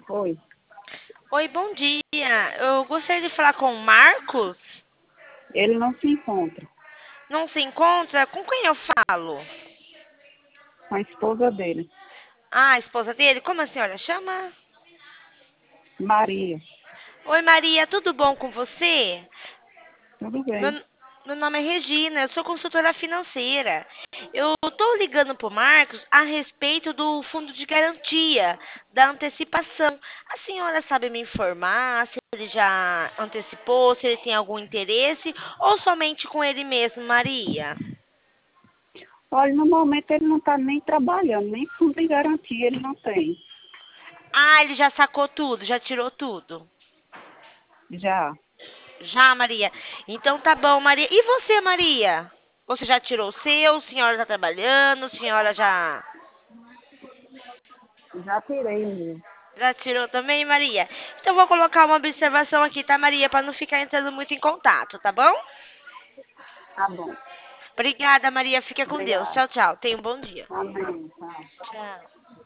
Oi, Oi, bom dia. Eu gostaria de falar com o Marcos. ele não se encontra Não se encontra? Com quem eu falo? com a esposa dele, Ah, a esposa dele? Como a senhora chama? Maria. Oi, Maria, tudo bom com você? Tudo Meu, bem. meu nome é Regina, eu sou consultora financeira. Eu estou ligando para o Marcos a respeito do fundo de garantia, da antecipação. A senhora sabe me informar se ele já antecipou, se ele tem algum interesse ou somente com ele mesmo, Maria? Olha, no momento ele não está nem trabalhando, nem fundo de garantia ele não tem. Ah, ele já sacou tudo, já tirou tudo. Já, Já, Maria. Então tá bom, Maria. E você, Maria? Você já tirou o seu? A senhora tá trabalhando? A senhora já tirei o meu. já tirou também, Maria? Então vou colocar uma observação aqui, tá, Maria, para não ficar entrando muito em contato, tá bom? Tá bom. Obrigada, Maria. Fica com Deus. Obrigada. Tchau, tchau. Tenha um bom dia. Amém. Tá. Tchau.